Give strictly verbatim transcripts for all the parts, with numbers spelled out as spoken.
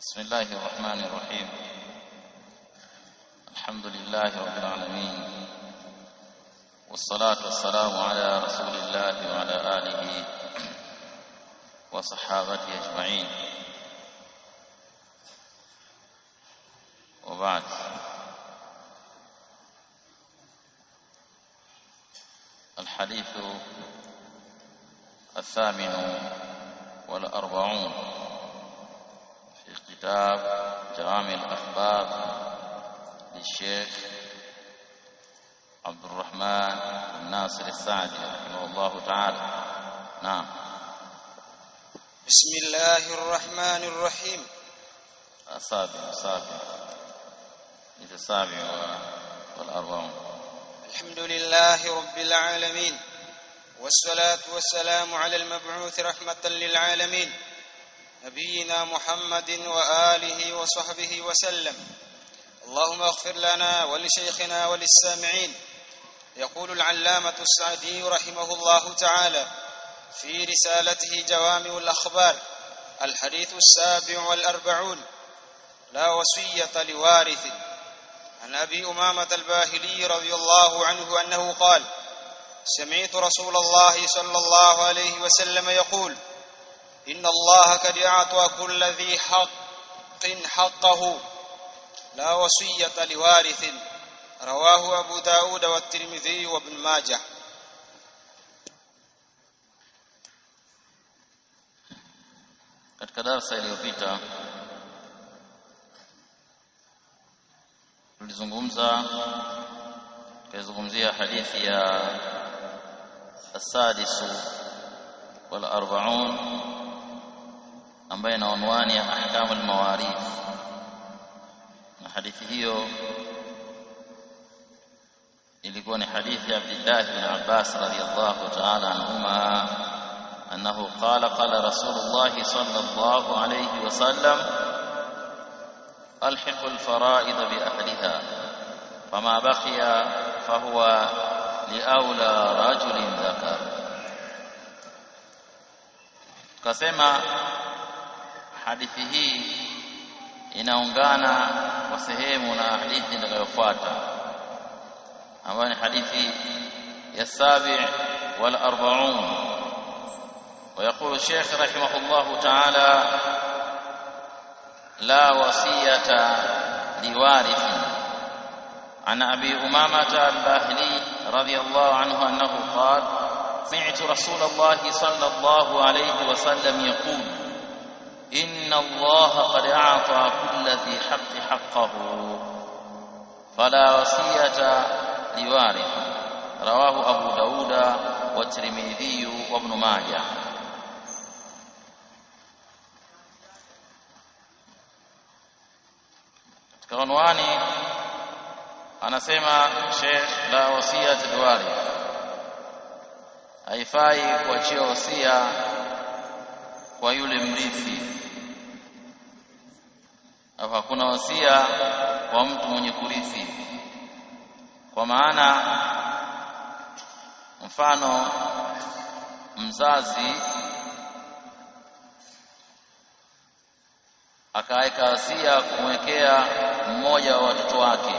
بسم الله الرحمن الرحيم. الحمد لله رب العالمين، والصلاة والسلام على رسول الله وعلى آله وصحابته أجمعين، وبعد. الحديث الثامن والأربعون في كتاب جوامع الأخبار للشيخ عبد الرحمن بن ناصر السعدي رحمه الله تعالى. نعم. بسم الله الرحمن الرحيم. السابع السابع السابع والأربعون. الحمد لله رب العالمين، والصلاة والسلام على المبعوث رحمة للعالمين نبينا محمد وآله وصحبه وسلم. اللهم اغفر لنا ولشيخنا وللسامعين. يقول العلامة السعدي رحمه الله تعالى في رسالته جوامع الأخبار: الحديث السابع والأربعون: لا وصية لوارث. عن أبي أمامة الباهلي رضي الله عنه أنه قال: سمعت رسول الله صلى الله عليه وسلم يقول: إن الله قد أعطى كل ذي حق حقه، لا وصية لوارث. رواه أبو داود والترمذي وابن ماجه. Katika darasa iliyopita tulizungumza tulizungumzia hadithi ya as-sadis wal arba'un ambayo ina unwani ya ahkamu al-mawarith, na hadithi hiyo ilikuwa ni hadithi ya Abdullah ibn Abbas radhiyallahu ta'ala anhuma annahu qala qala Rasulullah sallallahu alayhi wa sallam: alhiqu al-fara'id bi ahliha fama baqiya fahuwa li awla rajulin dhakar. Kasema hadithi hii inaungana kwa sehemu na hadithi itakayofuata ambayo ni hadithi ya sabi' wal arba'un. ويقول الشيخ رحمه الله تعالى: لا وصية لوارث. عن أبي أمامة الباهلي رضي الله عنه أنه قال: سمعت رسول الله صلى الله عليه وسلم يقول: إن الله قد أعطى كل ذي حق حقه، فلا وصية لوارث. رواه أبو داود والترمذي وابن ماجه. Kaunwani anasema Sheikh: la wasiyat liwarith, haifai kuachia wasia kwa yule mrithi, au hakuna wasia kwa mtu mwenye kurithi. Kwa maana mfano mzazi akaweka wasia kumwekea mmoja wa watoto wake,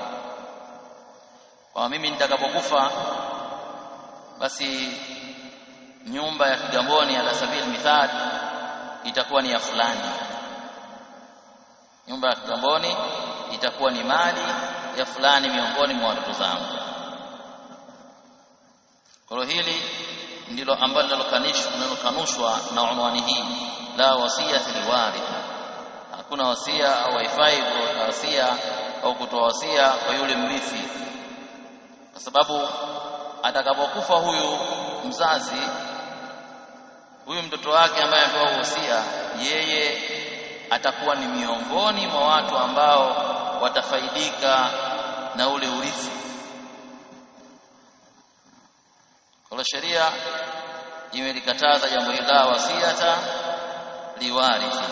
kwa mimi nitakapokufa basi nyumba ya Kigamboni ala sabili mithal itakuwa ni ya fulani, nyumba ya Kigamboni itakuwa ni mali ya fulani miongoni mwa watoto zangu. Kwa hili ndilo ambalo linalokanushwa na unwani hii, la wasiyati liwarith. Hakuna wasia au haifai kutoa wasia au kutoa wasia kwa yule mrithi, kwa sababu atakapokufa huyu mzazi, huyu mtoto wake ambaye amepewa wasia, yeye atakuwa ni miongoni mwa watu ambao watafaidika na ule urithi. Kwa sheria imelikataza jambo hili, la wasiyata liwarithi.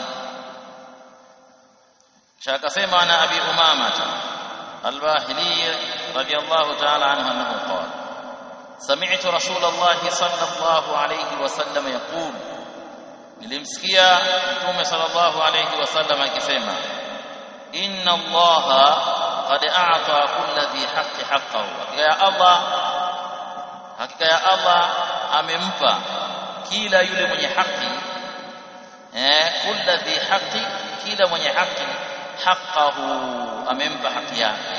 Shakasema ana Abi Umama al-Bahili radiyallahu ta'ala anhu annahu qala: sami'tu Rasulullah sallallahu alayhi wa sallam yaqul: nilimsikia Mtume sallallahu alayhi wasallam akisema inna Allaha qad a'ta kulli dhi haqqi haqqahu, hakika ya Allah hakika ya Allah amempa kila yule mwenye haki eh kulli dhi haqqi, kila mwenye haki haqqahu, amempa haki yake,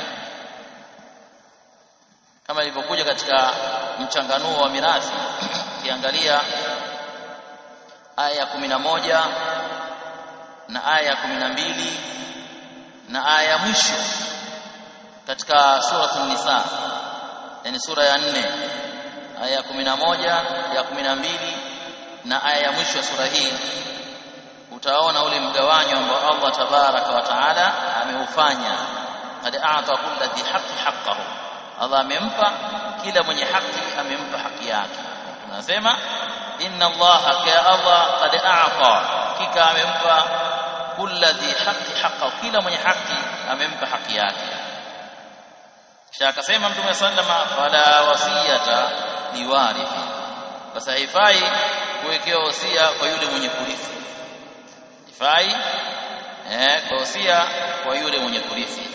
kama ilivyokuja katika mchanganuo wa mirathi. Ukiangalia aya ya kumi na moja na aya ya kumi na mbili na aya ya mwisho katika sura an-Nisa, yani sura ya nne, aya ya kumi na moja, ya kumi na mbili na aya ya mwisho ya sura hii, utaona ule mgawanyo ambao Allah tabaraka wa taala ameufanya. Qad a'ta kulli dhi haqqi haqqahu, Allah amempa kila mwenye haki, amempa haki yake. Tunasema inna Allaha ka Allah qad a'ta, kika amempa kulli dhi haqqi haqqahu, kila mwenye haki amempa haki yake. Kisha akasema Mtume sallama fala wasiyata liwarithi, basi haifai kuwekewa wasia kwa yule mwenye kurithi, haifai eh kwa wasia kwa yule mwenye kurithi.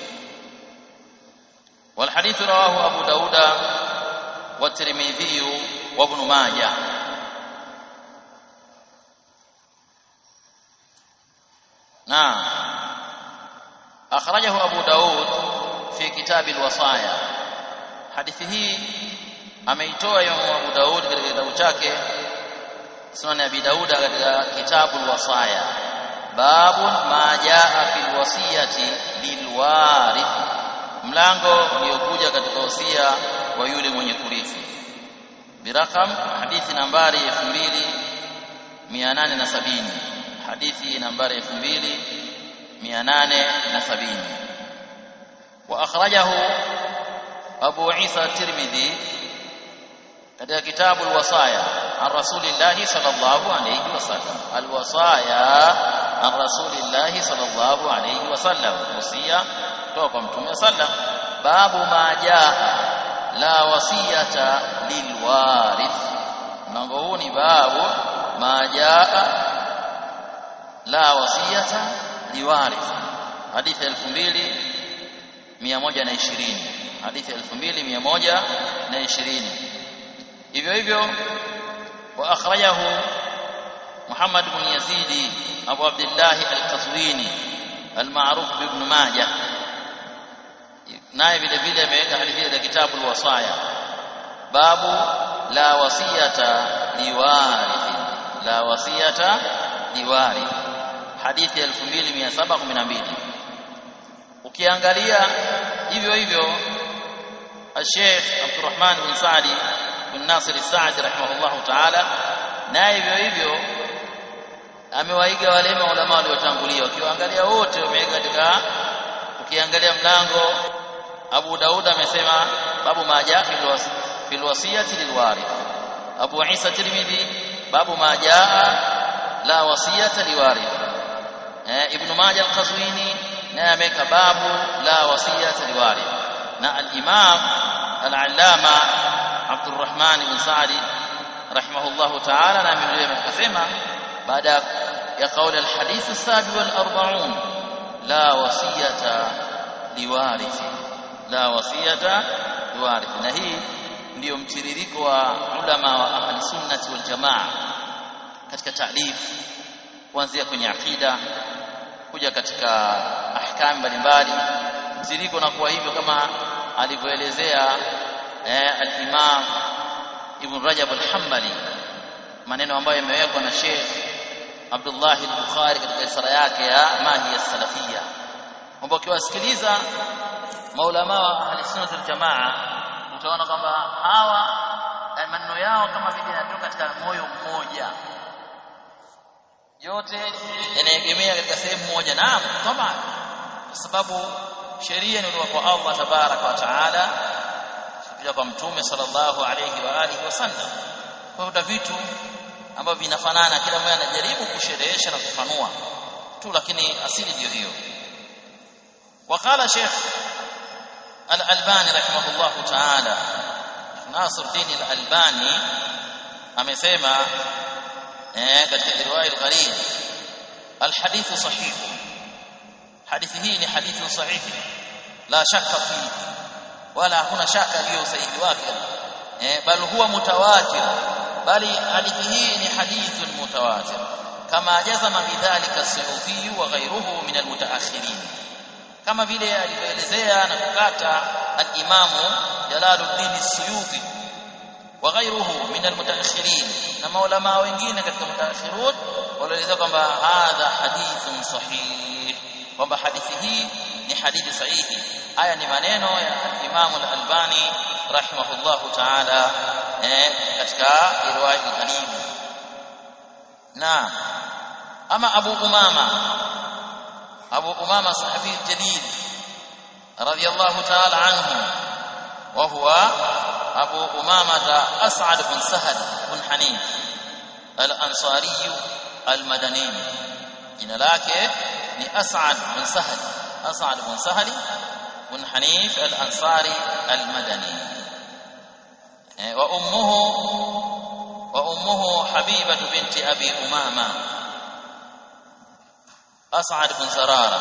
والحديث رواه أبو داود والترمذي وابن ماجه. نعم أخرجه أبو داود في كتاب الوصايا. حديثه ameitoa Imam Abu Daud katika kitabu chake Sunan Abi Daud katika kitabu al-Wasaya, babu ma jaa fil wasiyati lilwarith, mlango uliokuja katika wasia wa yule mwenye kurithi. Birakam hadithi nambari elfu mbili mia nane na sabini, hadithi nambari elfu mbili mia nane na sabini. Wa akhrajahu Abu Isa Tirmidhi katika kitabu al-Wasaya an Rasulillah sallallahu alayhi wasallam, al-Wasaya an Rasulillah sallallahu alayhi wasallam, wasia kutoka kwa Mtume sallam. Babu ma jaa la wasiyata lilwarith, mlango huu ni babu ma jaa la wasiyata liwarith, hadithi elfu mbili mia moja na ishirini, hadithi elfu mbili mia moja na ishirini. hivyo hivyo wa akhrajahu Muhammad ibn Yazid Abu Abdullah al-Qazwini al-ma'ruf ibn Majah, naye vile vile ameweka hadithi ya kitabu al-Wasaya, babu la wasiyata liwarith, la wasiyata liwarith, hadithi elfu mbili mia saba kumi na mbili. Ukiangalia hivyo hivyo Sheikh Abdurrahman bin Saadi bin Nasir al-Saadi rahimahullah ta'ala, naye hivyo hivyo amewaiga wale maulama waliotangulia. Ukiangalia wote wameweka katika, ukiangalia mlango Abu Daud amesema babu ma jaa fil wasiyati lilwarith, Abu Isa Tirmidhi babu ma jaa la wasiyata liwarith, eh, Ibn Majah al-Qazwini naye ameweka babu la wasiyata liwarith, na al-Imam al-Allama Abdurrahman bin Saadi rahimahullahu ta'ala na ameeleza akasema baada ya kauli al-hadith as-sabi wal arba'un la wasiyata liwarith, la wasiyata liwarith. Na hii ndio mtiririko wa ulama wa ahli sunnati wal jamaa katika ta'lif, kuanzia kwenye akida kuja katika ahkam mbalimbali, mtiririko na kuwa hivyo kama alivyoelezea eh, al-Imam Ibn Rajab al-Hanbali, maneno ambayo yamewekwa na Sheikh Abdullah al-Bukhari katika risala yake ya Mahiya as-Salafiyya, kwamba ukiwasikiliza maulama wa ahli sunna wal jamaa utaona kwamba hawa maneno yao kama vile yanatoka katika moyo mmoja, yote yanaegemea katika sehemu moja. Naam, kama kwa sababu sheria ni kutoka kwa Allah tabaraka wa taala kuja kwa Mtume sallallahu alayhi wa alihi wasallam. Kwa hiyo vitu ambavyo vinafanana, kila mmoja anajaribu kusherehesha na kufanua tu, lakini asili ndio hiyo. Wakala Sheikh Al-Albani rahimahullah ta'ala, Nasiruddin Al-Albani amesema eh katika riwaya al-gharib al-hadith sahih hadithi hii ni hadithi sahihi la shakka fi wala hakuna shaka juu ya usahihi wake eh bali huwa mutawatir bali hadithi hii ni hadithun mutawatir kama jazama bidhalika as-Suyuti wa ghayruhu min al-mutaakhirin kama vile alivyoelezea na kukata al-Imamu Jalaluddin as-Suyuti wa ghayruhu min al-mutaakhirin na maulama wengine katika mutaakhirun walieleza kwamba hadha hadithun sahih kwamba hadithi hii ni hadithi sahihi haya ni maneno ya al-Imam al-Albani rahimahullahu ta'ala eh katika riwaya al-Gharib na ama Abu Umama Abu Umama sahabi jalil radiyallahu ta'ala anhu wa huwa Abu Umama As'ad bin Sahal bin Hanif al-Ansari al-Madani jina lake ni As'ad bin Sahal As'ad bin Sahal bin Hanif al-Ansari al-Madani wa ummuhu wa ummuhu Habibah binti Abi Umama As'ad bin Zarara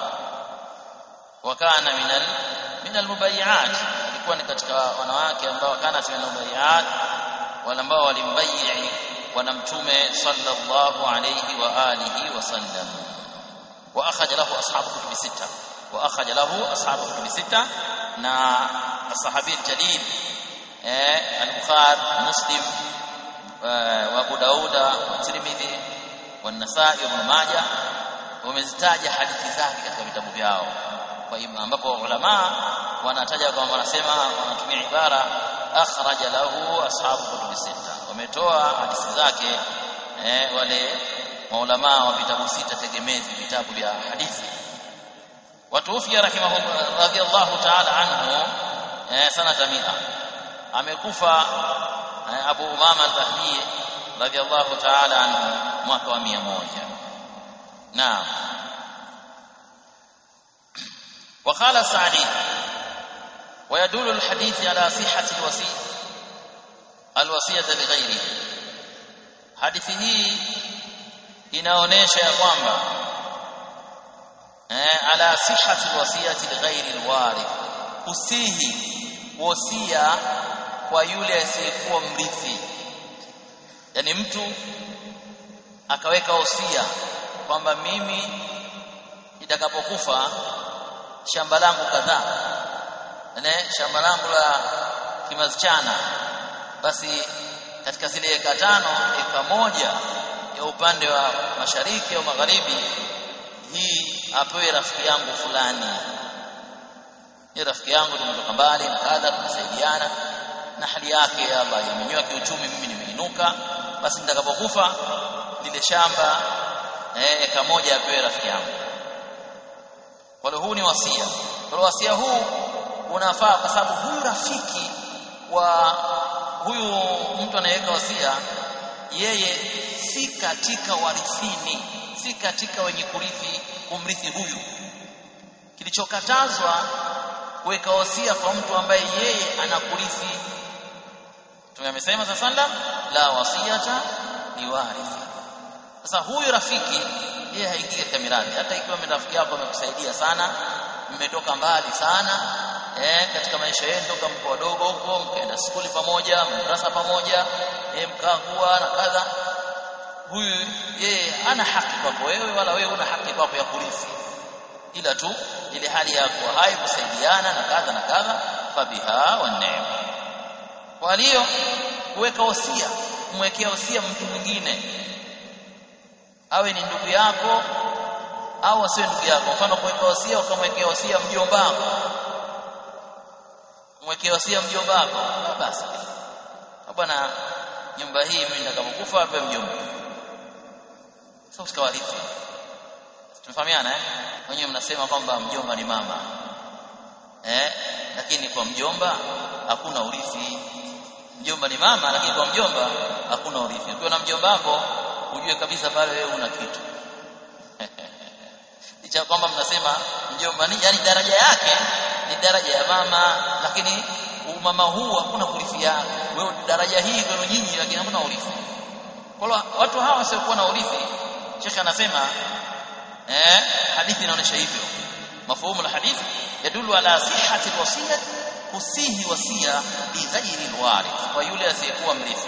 wa kana min al min al-mubayyi'at alikuwa ni katika wanawake ambao kana min al-mubayyi'at wale ambao walimbayyi bwana mtume sallallahu alayhi wa alihi wasallam wa akhraja lahu ashabu kutub sita wa akhraja lahu ashabu kutub sita na as-sahabi al-jalil eh al-Bukhari Muslim wa Abu Daud wa Tirmidhi wa Nasa'i wa Ibn Majah wamezitaja hadithi zake katika vitabu vyao kwa hiyo ambapo ulama wanataja kwamba wanasema wanatumia ibara akhraja lahu ashabu kutub sita wametoa hadithi zake eh wale maulama wa vitabu sita tegemezi vitabu vya hadithi watuufia rahimahullah radiyallahu ta'ala anhu eh sanata mia amekufa eh, Abu Umama al-Bahili radiyallahu ta'ala anhu mwaka wa mia moja naam وقال السعدي ويدل الحديث على صحة الوصية الوصية لغيره hadithi hii inaonesha ya kwamba eh ala sihhati alwasiyati lighairi alwarith kusihi wasia kwa yule asiyekuwa mrithi yani mtu akaweka wasia kwamba mimi nitakapokufa shamba langu kadhaa ne shamba langu la Kimazichana basi katika zile eka tano eka moja ya upande wa mashariki au magharibi hii apewe rafiki yangu fulani ni rafiki yangu tumetoka mbali na kadha tunasaidiana na hali yake Allah imenywa kiuchumi mimi nimeinuka basi nitakapokufa lile shamba eh, eka moja apewe rafiki yangu kwa huu ni wasia kwa wasia huu unafaa kwa sababu huyu rafiki wa huyu mtu anayeweka wasia yeye si katika warithini si katika wenye kurithi kumrithi huyu kilichokatazwa kuweka wasia kwa mtu ambaye yeye anakurithi tumemsema sasa la wasiyata ni warithi sasa huyu rafiki yeye haingii katika mirathi hata ikiwa rafiki yako amekusaidia sana mmetoka mbali sana eh katika maisha yenu toka mko wadogo huko mkaenda shule pamoja madrasa pamoja eh mkakuwa na kadha huyu yeye hana haki kwako wewe wala wewe una haki kwako ya kurithi ila tu ile hali yako hai kusaidiana na kadha na kadha fabiha wa neema kwa hiyo kuweka wasia kumwekea wasia mtu mwingine awe ni ndugu yako au asiwe ndugu yako mfano kuweka wasia ukamwekea wasia mjomba wako mwekea wasia mjomba wako basi bwana nyumba hii mimi nitakapokufa hapa mjomba sio sikawarithi tunafahamiana eh wenyewe mnasema kwamba mjomba ni mama eh lakini kwa mjomba hakuna urithi mjomba ni mama lakini kwa mjomba hakuna urithi ukiwa na mjomba wako ujue kabisa pale wewe una kitu licha kwamba mnasema mjomba ni yani daraja yake ni daraja ya mama lakini mama huu hakuna kurithi yake wewe daraja hii kwenu nyinyi lakini hamna urithi Kwa watu hawa wasiokuwa na urithi, Sheikh anasema eh hadithi inaonyesha hivyo. Mafhumu la hadithi yadullu ala sihhati alwasiyah, kusihi wasia bi ghairi alwarith, kwa yule asiyekuwa mrithi.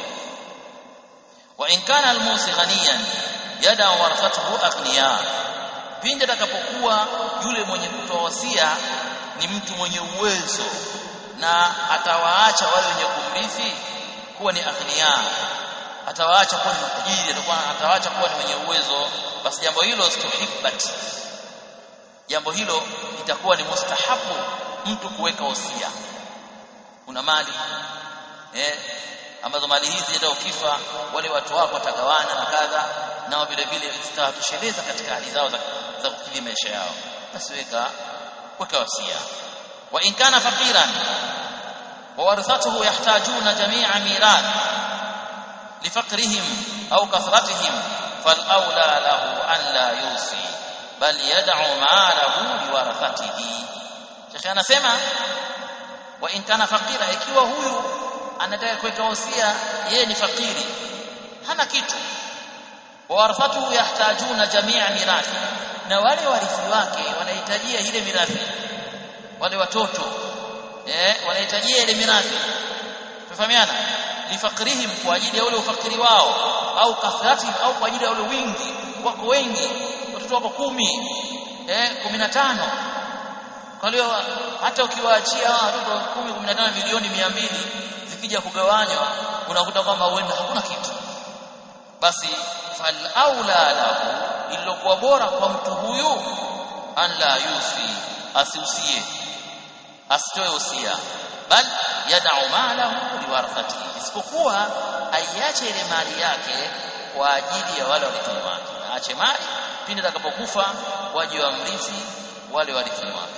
Wa in kana almusi ghaniyan yada warathatuhu aghniya, pindi atakapokuwa yule mwenye kutoa wasia ni mtu mwenye uwezo na atawaacha wale wenye kumrithi kuwa ni aghniya, atawaacha kuwa ni matajiri, atakuwa atawaacha kuwa ni wenye uwezo, basi jambo hilo stuhibbat, jambo hilo litakuwa ni mustahabu mtu kuweka wasia. Una mali eh ambazo mali hizi ndio ukifa wale watu wako watagawana na kadha, nao vile vile zitatosheleza katika hali zao za, za kukidhi maisha yao, basi weka weka wasia. Wa in kana faqiran wa warathatuhu yahtajuna jami'a mirath lifaqrihim au kathratihim fal awla lahu an la yusi bal yad'u ma'alahu liwarathatihi. Sheikh anasema wa in kana faqira, ikiwa huyu anataka kuweka wasia yeye ni fakiri, hana kitu, wa warathatuhu yahtajuna jami'a mirathi, na wale warithi wake wanahitajia ile mirathi, wale watoto eh wanahitajia ile mirathi, tufahamiana, lifaqrihim, kwa ajili ya ule ufakiri wao, au kathrati, au kwa ajili ya ule wingi, wako wengi, watoto wako kumi eh kumi na tano. Kwa hiyo hata ukiwaachia watoto kumi kumi na tano milioni mia mbili zikija kugawanywa unakuta kwamba huenda hakuna kitu. Basi fal aula lahu, ililokuwa bora kwa mtu huyu, an la yusi, asiusie, asitoe usia, bal yad'u malahu liwarathati, isipokuwa aiache ile mali yake kwa ajili ya wale warithi wake. Aache mali pindi atakapokufa waje wamrithi wale warithi wake,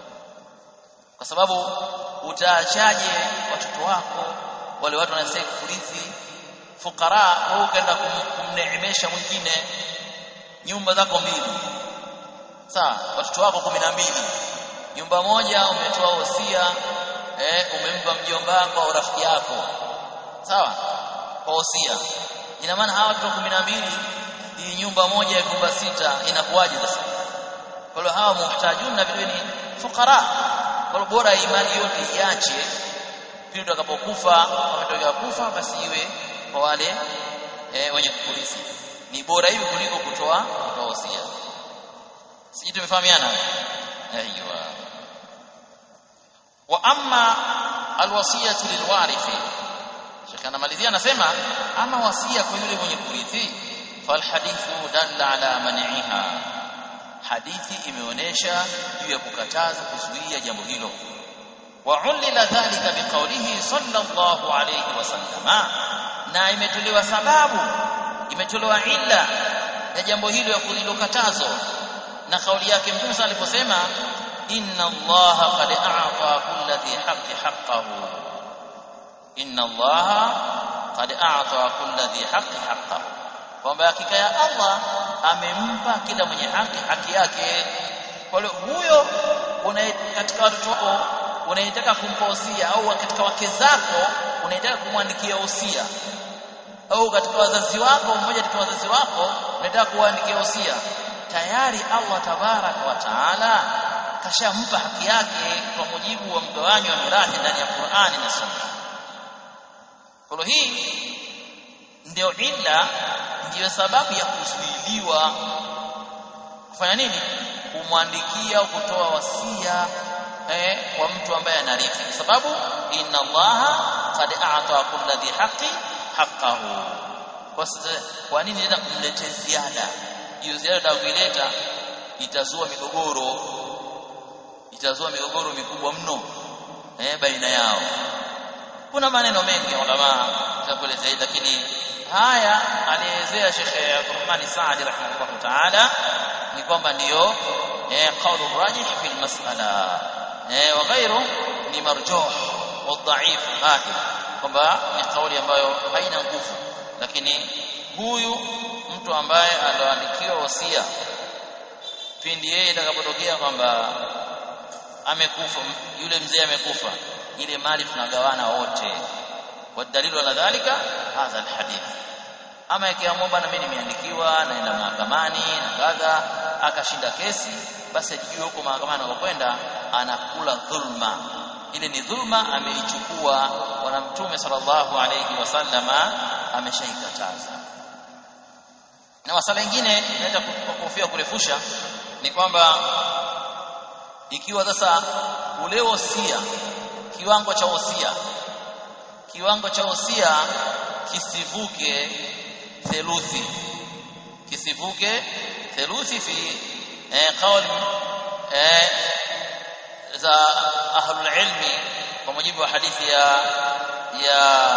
kwa sababu utaachaje watoto wako wale watu wanastahili kurithi fukara, wewe ukaenda kumneemesha mwingine, nyumba zako mbili, sawa, watoto wako kumi na mbili, nyumba moja umetoa wasia eh umempa mjomba wako au rafiki yako, sawa, kwa wasia. Ina maana hawa watoto kumi na mbili, hii nyumba moja ya nyumba sita, inakuwaje sasa? Kwa hiyo hawa muhtajun na vile ni fukara. Kwa bora imani yote iache pindi utakapokufa, umetoka kufa, basi iwe kwa wale eh wenye kurithi. Ni bora hivi kuliko kutoa kutoa wasia. Sisi tumefahamiana? Aiyo. Wa amma alwasiyatu lilwarithi, Sheikh anamalizia anasema, ama wasia kwa yule mwenye kurithi, fal hadithu dalla ala man'iha, hadithi imeonesha juu ya kukataza, kuzuia jambo hilo. Wa ulila dhalika biqaulihi sallallahu alayhi wasallama, na imetolewa sababu, imetolewa illa ya jambo hilo ya kulilokatazo na kauli yake Mtume aliposema, inna Allaha qad a'ta kulli dhi haqqi haqqahu, inna Allaha qad a'ta kulli dhi haqqi haqqahu, kwamba hakika ya Allah amempa kila mwenye haki haki yake. Kwa hiyo huyo katika watoto wako unayetaka kumpa usia, au katika wake zako unayetaka kumwandikia usia, au katika wazazi wako, mmoja katika wazazi wako unataka kuandikia usia, tayari Allah tabaraka wa taala kashampa haki yake kwa mujibu wa mgawanyo wa mirathi ndani ya Qur'ani na Sunna. Kwa hiyo hii ndio illa, ndiyo sababu ya kuzuiliwa kufanya nini, kumwandikia au kutoa wasia eh kwa mtu ambaye anarithi, kwa sababu inna Allaha qad a'ta kulli dhi haqqi haqqahu. Kwa nini nenda kumletea ziada? Hiyo ziada kuileta itazua migogoro, itazua migogoro mikubwa mno eh baina yao. Kuna maneno mengi ya ulama tutakuelezea, lakini haya alielezea Sheikh Abdurrahman Saadi rahimahullah ta'ala ni kwamba ndio eh qaulu rajih fi almas'ala eh wa ghayru ni marjuh wa dhaif ahid, kwamba ni kauli ambayo haina nguvu. Lakini huyu mtu ambaye aloandikiwa wasia, pindi yeye atakapotokea kwamba amekufa, yule mzee amekufa, ile mali tunagawana wote. Wadalilu ala dhalika hadha alhadith, Ama ikiamua bana mimi nimeandikiwa naenda mahakamani na kadha akashinda kesi, basi ajijue huko mahakamani anakwenda anakula dhulma. Ile ni dhulma ameichukua, bwana Mtume sallallahu alayhi wasallama ameshaikataza. Na masala mengine naenda kufia kurefusha ni kwamba ikiwa sasa ule wosia, kiwango cha wosia kiwango cha wosia kisivuke theluthi, kisivuke theluthi fi eh, qauli eh, za ahlul ilmi, kwa mujibu wa hadithi ya ya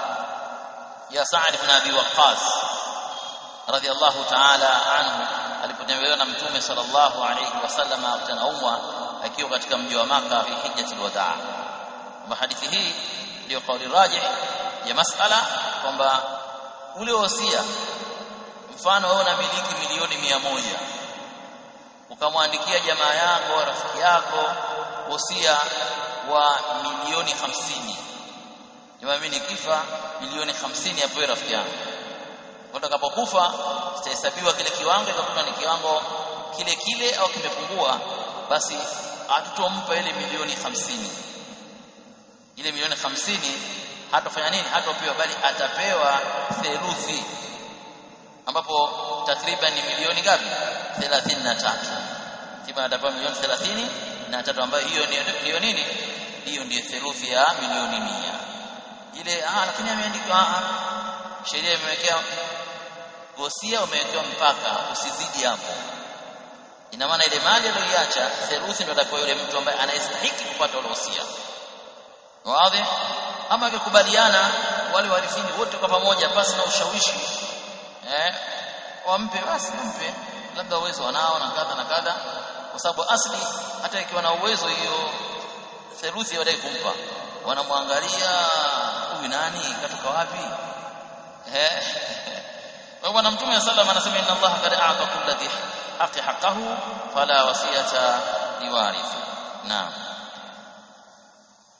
ya Sa'd ibn Abi Waqqas radiyallahu ta'ala anhu alipotembelewa na Mtume sallallahu alayhi wasallam akanaumwa akiwa katika mji wa Makkah fi hijjatul wadaa. Kwa hadithi hii ndio kauli rajih ya masala kwamba ule wosia, mfano wewe unamiliki milioni mia moja ukamwandikia jamaa yako rafiki yako wosia wa milioni hamsini, jamaa mimi nikifa milioni hamsini apewe rafiki yangu, utakapokufa kitahesabiwa kile kiwango, itakuwa ni kiwango kile kile au kimepungua, basi hatutompa ile milioni hamsini. Ile milioni hamsini hatafanya nini? Hatapewa, bali atapewa theluthi, ambapo takriban ni milioni ngapi? thelathini na tatu. Kama atapewa milioni thelathini na tatu, ambayo hiyo ndio nini? Hiyo ndio theluthi ya milioni mia. Ile ah lakini ameandikwa ah sheria imewekea wosia, umewekewa mpaka usizidi hapo. Ina maana ile mali aliyoiacha theluthi ndio atakuwa yule mtu ambaye anastahili kupata ule wosia. Wazi? Ama akikubaliana wale warithini wote kwa pamoja pasi na ushawishi eh wampe, basi mpe, labda uwezo wanao na kadha na kadha, kwa sababu asli hata ikiwa na uwezo hiyo theluthi wadai kumpa, wanamwangalia huyu nani katoka wapi eh kwa bwana Mtume sallallahu alayhi wasallam anasema inna Allah qad a'ta kulli dhi haqqi haqqahu fala wasiyata liwarith. Naam.